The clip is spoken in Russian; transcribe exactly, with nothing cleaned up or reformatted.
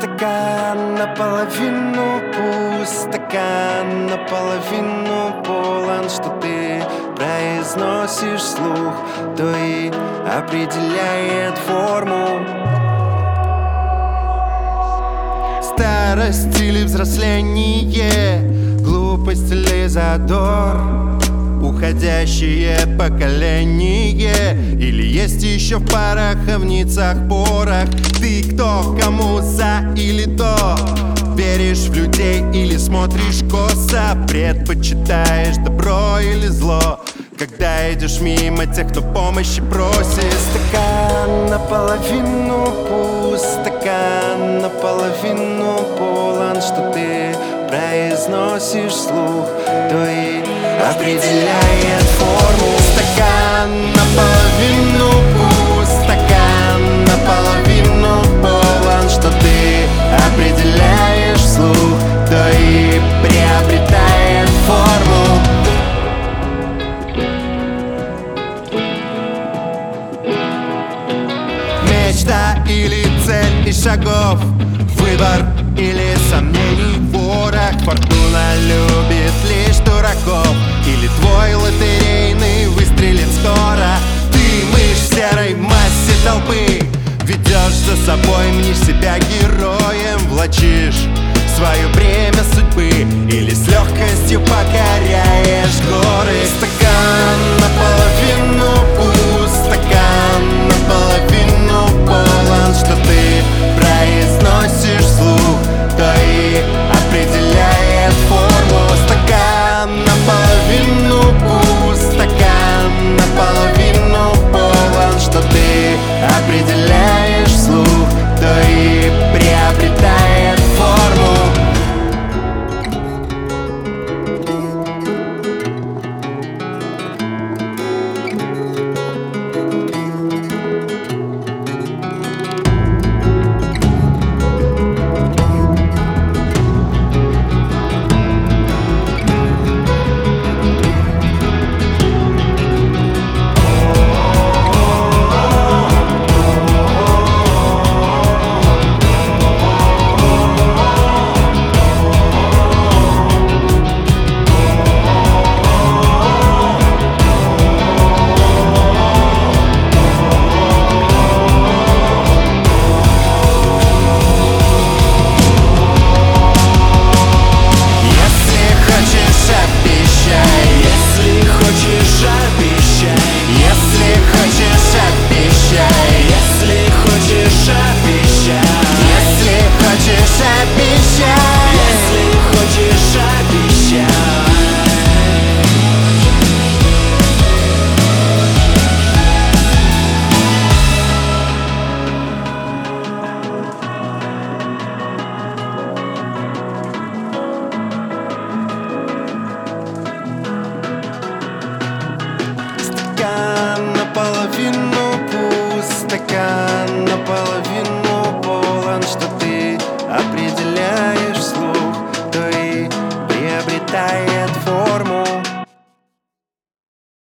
Стакан наполовину пуст, стакан наполовину полон. Что ты произносишь вслух, то и определяет форму. Старость или взросление, глупость или задор, уходящее поколение, или есть еще в пороховницах, порох. Ты кто, кому за или до? Веришь в людей или смотришь косо? Предпочитаешь добро или зло, когда идешь мимо тех, кто помощи просит? Стакан наполовину пуст, стакан наполовину полон. Что ты произносишь вслух, то и определяет форму. Стакан наполовину пуст, стакан наполовину полон. Что ты определяешь вслух, то и приобретает форму. Мечта или цель из шагов, выбор или сомнений, ворох. Фортуна любит лишь дураков, или твой лотерейный выстрелит скоро. Ты мышь в серой массе толпы, ведешь за собой, мнишь себя героем.